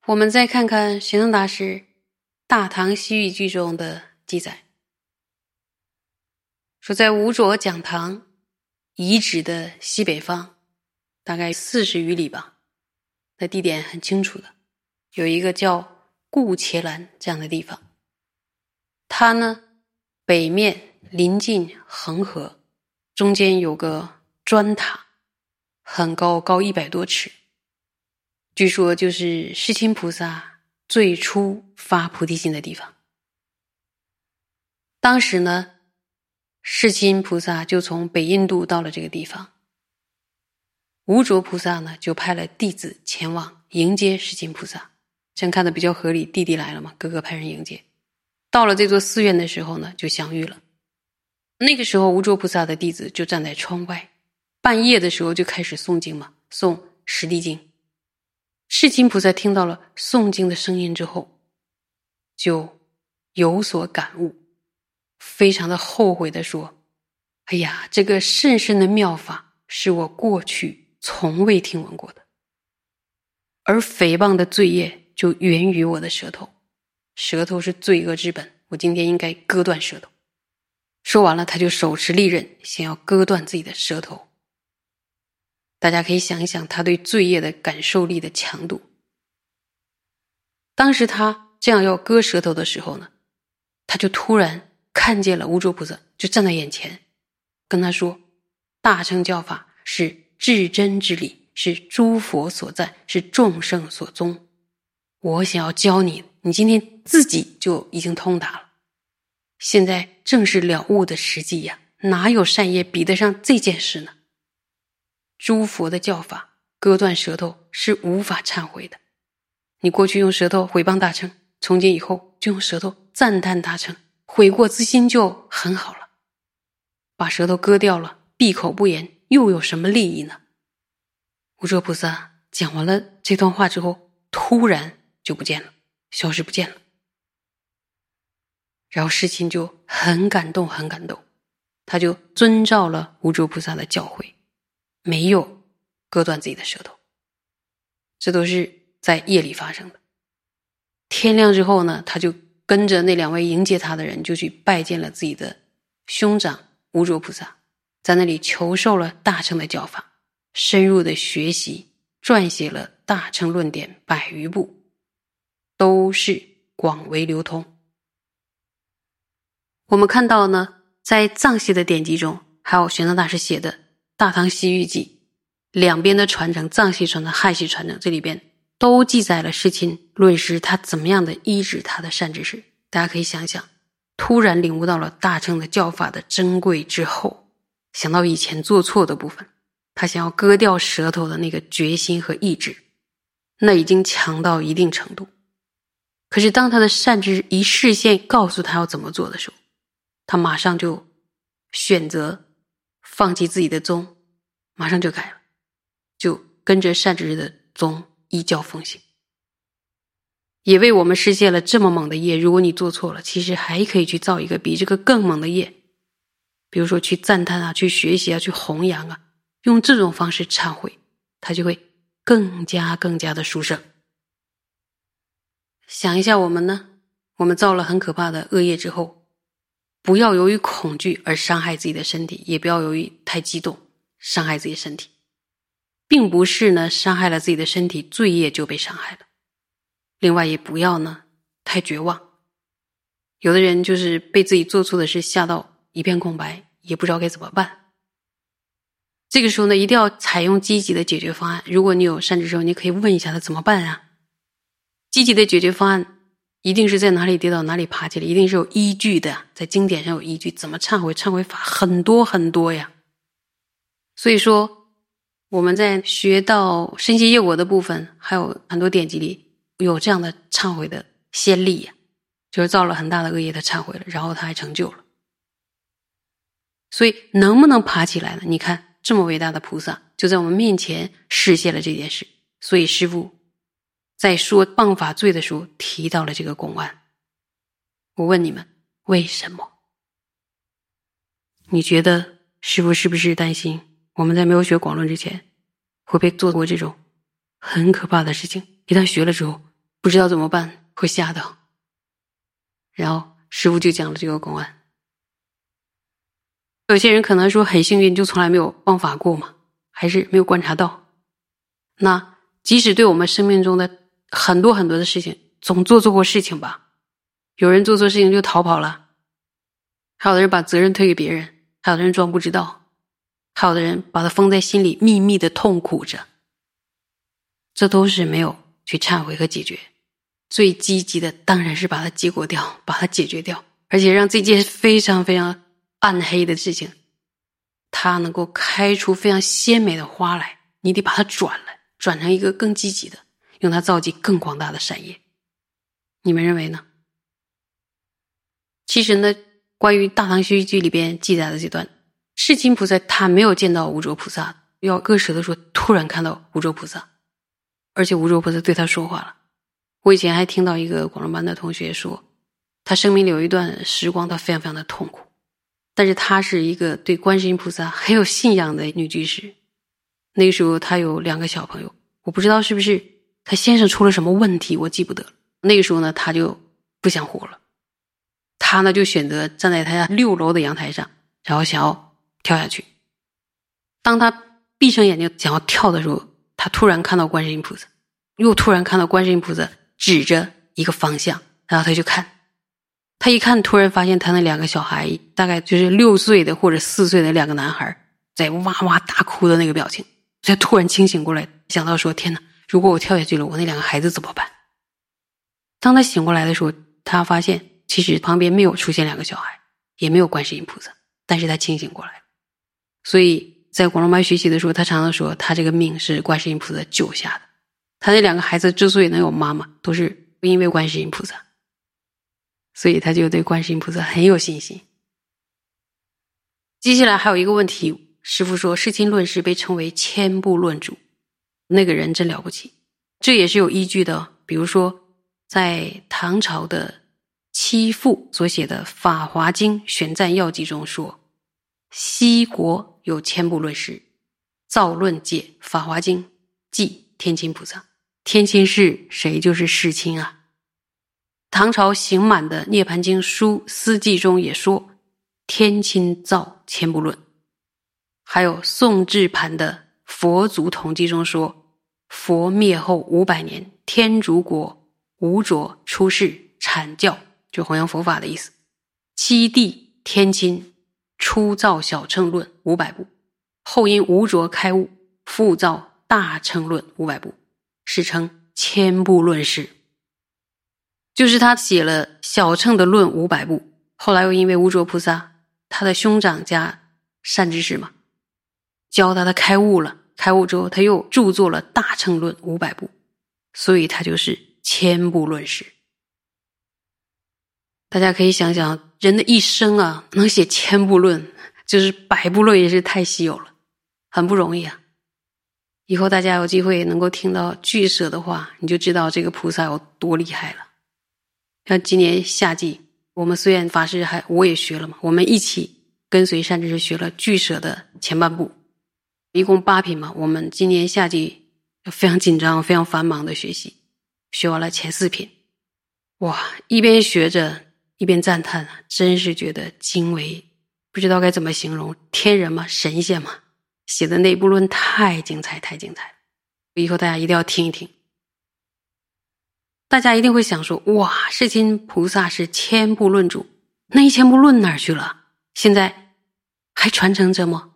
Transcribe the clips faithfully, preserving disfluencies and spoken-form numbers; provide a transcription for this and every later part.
我们再看看玄奘大师《大唐西域记》中的记载，说在五卓讲堂遗址的西北方，大概四十余里吧，那地点很清楚的，有一个叫顾伽蓝这样的地方。它呢，北面临近恒河，中间有个砖塔，很高，高一百多尺。据说就是世亲菩萨最初发菩提心的地方。当时呢，世亲菩萨就从北印度到了这个地方，无着菩萨呢就派了弟子前往迎接世亲菩萨，这样看的比较合理，弟弟来了嘛，哥哥派人迎接。到了这座寺院的时候呢，就相遇了。那个时候无着菩萨的弟子就站在窗外，半夜的时候就开始诵经嘛，诵十地经。世亲菩萨听到了诵经的声音之后，就有所感悟，非常的后悔地说，哎呀，这个甚深的妙法是我过去从未听闻过的，而诽谤的罪业就源于我的舌头，舌头是罪恶之本，我今天应该割断舌头。说完了，他就手持利刃，想要割断自己的舌头。大家可以想一想他对罪业的感受力的强度。当时他这样要割舌头的时候呢，他就突然看见了无着菩萨，就站在眼前跟他说，大乘教法是至真之理，是诸佛所赞，是众生所宗，我想要教你，你今天自己就已经通达了，现在正是了悟的时机呀，哪有善业比得上这件事呢？诸佛的教法，割断舌头是无法忏悔的。你过去用舌头毁谤大乘，从今以后就用舌头赞叹大乘，悔过自新就很好了。把舌头割掉了，闭口不言，又有什么利益呢？无着菩萨讲完了这段话之后，突然就不见了，消失不见了。然后世亲就很感动很感动，他就遵照了无着菩萨的教诲，没有割断自己的舌头。这都是在夜里发生的。天亮之后呢，他就跟着那两位迎接他的人，就去拜见了自己的兄长无着菩萨，在那里求受了大乘的教法，深入的学习，撰写了大乘论点百余部，都是广为流通。我们看到呢，在藏系的典籍中，还有玄奘大师写的《大唐西域记》，两边的传承，藏系传承、汉系传承，这里边都记载了世亲论师他怎么样的医治他的善知识。大家可以想想，突然领悟到了大乘的教法的珍贵之后，想到以前做错的部分，他想要割掉舌头的那个决心和意志，那已经强到一定程度。可是当他的善知识一视线告诉他要怎么做的时候，他马上就选择放弃自己的宗，马上就改了，就跟着善知识的宗依教奉行，也为我们实现了这么猛的业。如果你做错了，其实还可以去造一个比这个更猛的业，比如说去赞叹啊，去学习啊，去弘扬啊，用这种方式忏悔，它就会更加更加的殊胜。想一下我们呢，我们造了很可怕的恶业之后，不要由于恐惧而伤害自己的身体，也不要由于太激动伤害自己的身体，并不是呢伤害了自己的身体，罪业就被伤害了。另外也不要呢太绝望，有的人就是被自己做错的事吓到一片空白，也不知道该怎么办。这个时候呢，一定要采用积极的解决方案。如果你有善知识，你可以问一下他怎么办啊？积极的解决方案一定是在哪里跌倒哪里爬起来，一定是有依据的，在经典上有依据。怎么忏悔？忏悔法很多很多呀。所以说我们在学到身心业果的部分，还有很多典籍里有这样的忏悔的先例呀，就是造了很大的恶业，他忏悔了，然后他还成就了。所以能不能爬起来呢？你看这么伟大的菩萨就在我们面前实现了这件事。所以师父在说谤法罪的时候提到了这个公案。我问你们，为什么？你觉得师父是不是担心我们在没有学广论之前会被做过这种很可怕的事情，一旦学了之后不不知道怎么办，会吓到。然后师父就讲了这个公案。有些人可能说很幸运，就从来没有忘法过嘛，还是没有观察到。那即使对我们生命中的很多很多的事情，总做错过事情吧，有人做错事情就逃跑了，还有的人把责任推给别人，还有的人装不知道，还有的人把它封在心里，秘密的痛苦着，这都是没有去忏悔和解决。最积极的当然是把它结果掉，把它解决掉，而且让这件非常非常暗黑的事情它能够开出非常鲜美的花来，你得把它转来，转成一个更积极的，用它造极更广大的善业。你们认为呢？其实呢，关于《大唐西域记》里边记载的这段，世亲菩萨他没有见到无着菩萨，要割舌的时候突然看到无着菩萨，而且无着菩萨对他说话了。我以前还听到一个广州班的同学说，他生命里有一段时光他非常非常的痛苦，但是他是一个对观世音菩萨很有信仰的女居士。那个时候他有两个小朋友，我不知道是不是他先生出了什么问题，我记不得了。那个时候呢，他就不想活了，他呢就选择站在他家六楼的阳台上，然后想要跳下去。当他闭上眼睛想要跳的时候，他突然看到观世音菩萨，又突然看到观世音菩萨指着一个方向，然后他就看，他一看突然发现他那两个小孩，大概就是六岁的或者四岁的两个男孩在哇哇大哭的那个表情，他突然清醒过来，想到说天哪，如果我跳下去了，我那两个孩子怎么办？当他醒过来的时候，他发现其实旁边没有出现两个小孩，也没有观世音菩萨，但是他清醒过来了。所以在广州班学习的时候，他常常说他这个命是观世音菩萨救下的，他那两个孩子之所以能有妈妈，都是因为观世音菩萨，所以他就对观世音菩萨很有信心。接下来还有一个问题，师父说世亲论师被称为千部论主，那个人真了不起，这也是有依据的。比如说在唐朝的七父所写的《法华经玄赞要记》中说，西国有千部论师，造论界法华经记天亲菩萨。天亲是谁？就是世亲啊。唐朝行满的《涅盘经书思记》中也说天亲造千部论。还有宋智盘的《佛祖统记》中说，佛灭后五百年，天竺国无着出世阐教，就弘扬佛法的意思。七帝天亲初造小乘论五百部，后因无着开悟，复造大乘论五百部，史称千部论师。就是他写了小乘的论五百部，后来又因为无着菩萨他的兄长加善知识嘛，教他他开悟了，开悟之后他又著作了大乘论五百部，所以他就是千部论师。大家可以想想，人的一生啊，能写千部论，就是百部论也是太稀有了，很不容易啊。以后大家有机会能够听到俱舍的话，你就知道这个菩萨有多厉害了。像今年夏季，我们虽然法师还我也学了嘛，我们一起跟随善知识学了俱舍的前半部，一共八品嘛，我们今年夏季非常紧张非常繁忙的学习，学完了前四品。哇，一边学着一边赞叹，真是觉得惊为，不知道该怎么形容，天人嘛，神仙嘛，写的那部论太精彩太精彩了，以后大家一定要听一听。大家一定会想说，哇，世亲菩萨是千部论主，那一千部论哪儿去了？现在还传承着吗？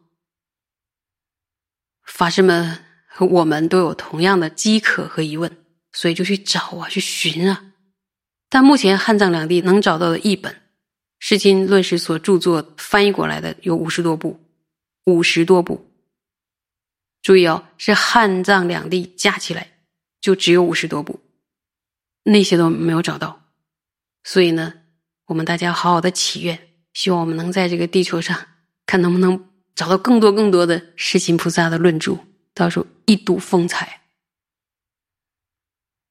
法师们和我们都有同样的饥渴和疑问，所以就去找啊，去寻啊。但目前汉藏两地能找到的译本，世亲论师所著作翻译过来的有五十多部，五十多部。注意哦，是汉藏两地加起来就只有五十多部，那些都没有找到。所以呢，我们大家好好的祈愿，希望我们能在这个地球上看能不能找到更多更多的世亲菩萨的论著，到时候一睹风采。